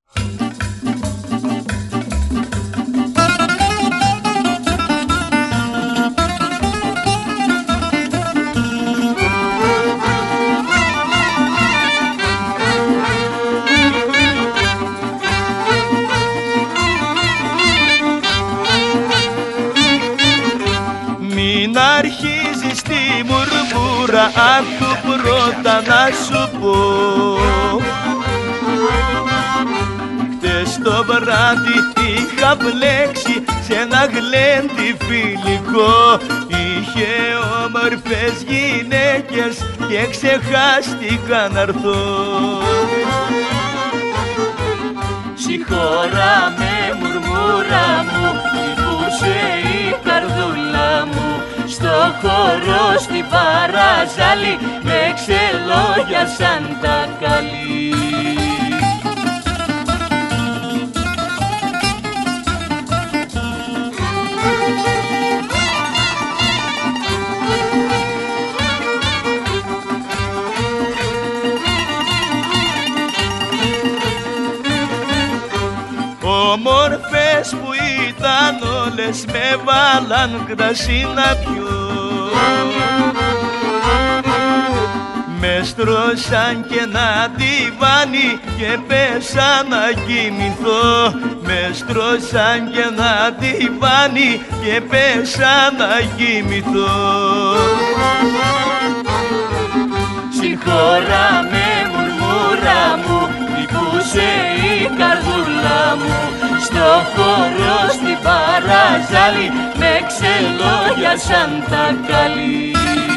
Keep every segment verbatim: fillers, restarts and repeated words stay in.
Μην αρχίζεις τη μουρμούρα, άκου πρώτα να σου πω. Χτες το βράδυ είχα μπλέξει σε ένα γλέντι φιλικό. Είχε όμορφες γυναίκες και ξεχάστηκα να έρθω. Συγχώρα με μουρμούρα μου, λυπούσε η καρδούλα μου. Στο χώρο στην παραζάλη με ξελόγιασαν τα καλή. Όμορφες που ήταν όλες με βάλαν κρασί να πιω. Με στρώσαν και ένα διβάνι και πέσα να κοιμηθώ. Με στρώσαν και ένα διβάνι και πέσα να κοιμηθώ. Συγχώρα με μουρμούρα μου, λυπούσε η καρδούλα μου. Στο χώρο στην παραζάλη με ξελόγιασαν τα καλή.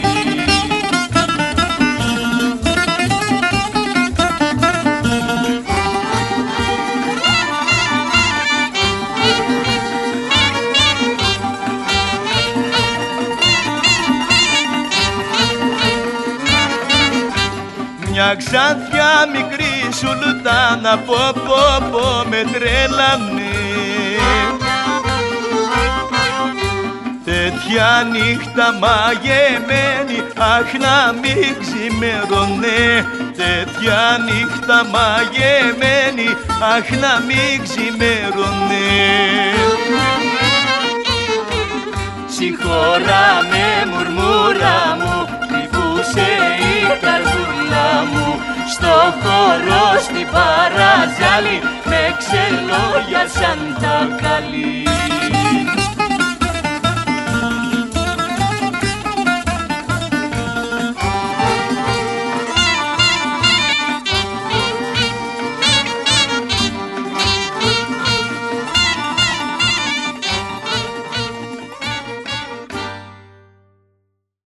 Μια ξανθιά μικρή σουλτάνα, πω πω πω με τρέλανε. Τέτοια νύχτα μαγεμένη, αχ να μην ξημερώνε. Τέτοια νύχτα μαγεμένη, αχ να μην ξημερώνε. Συγχώρα με μουρμούρα μου, λυπούσε η καρδούλα μου. Στο χώρο στην παραζάλη με ξελόγιασαν τα καλή.